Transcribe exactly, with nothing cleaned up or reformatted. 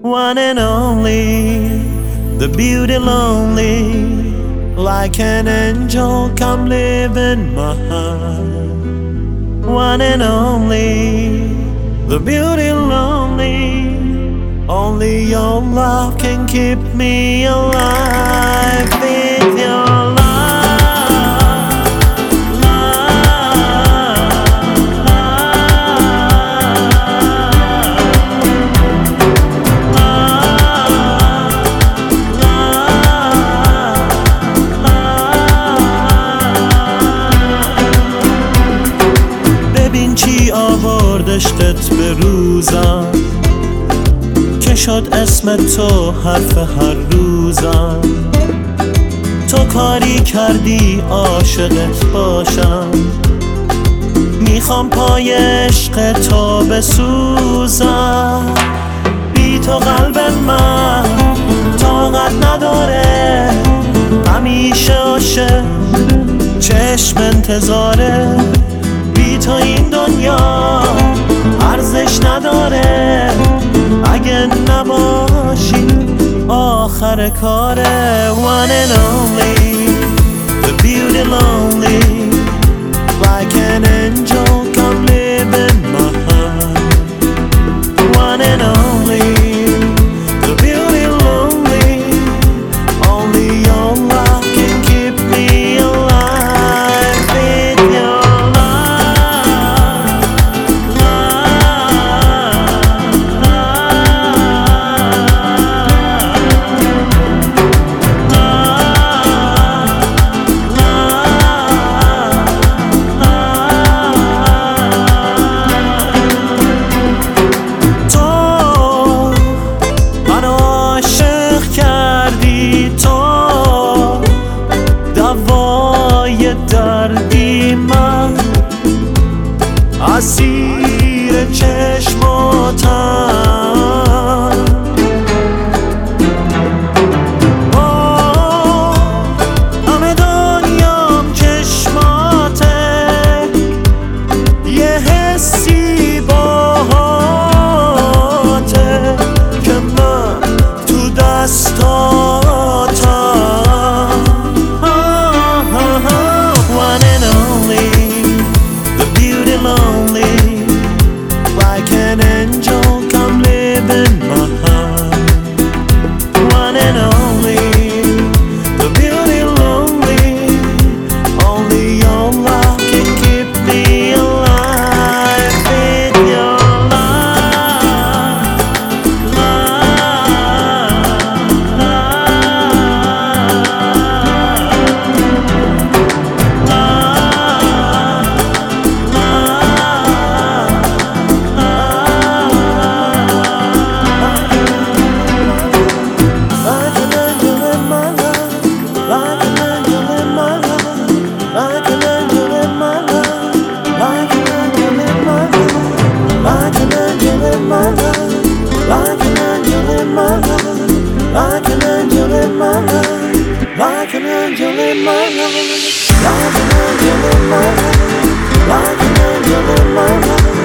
one and only, the beauty lonely, like an angel, come live in my heart. One and only, the beauty lonely, only your love can keep me alive with your love. ببین چی آوردشتت به روزم که شد اسم تو حرف هر روزم. تو کاری کردی عاشقت باشم، میخوام پای عشق تو بسوزم. بی تو قلب من طاقت نداره، همیشه عاشق چشم انتظاره. بی تو این دنیا ارزش نداره، اگه نباشی آخر کاره. One and only, the beauty lonely, like an angel, come live in my heart. One and only, the beauty lonely, only your love can keep me alive with your دردی من، اسیر چشماتم. همه دنیام چشماته، یه حسی باهاته که من تو دستاتم. Lonely, like an angel, come live in my heart. One and only, the beauty lonely, only your love can keep me alive with your love, love, like an angel in my life, like an angel in my life, like an angel in my life, like an angel in my life, like an angel in my life, like an angel in my life.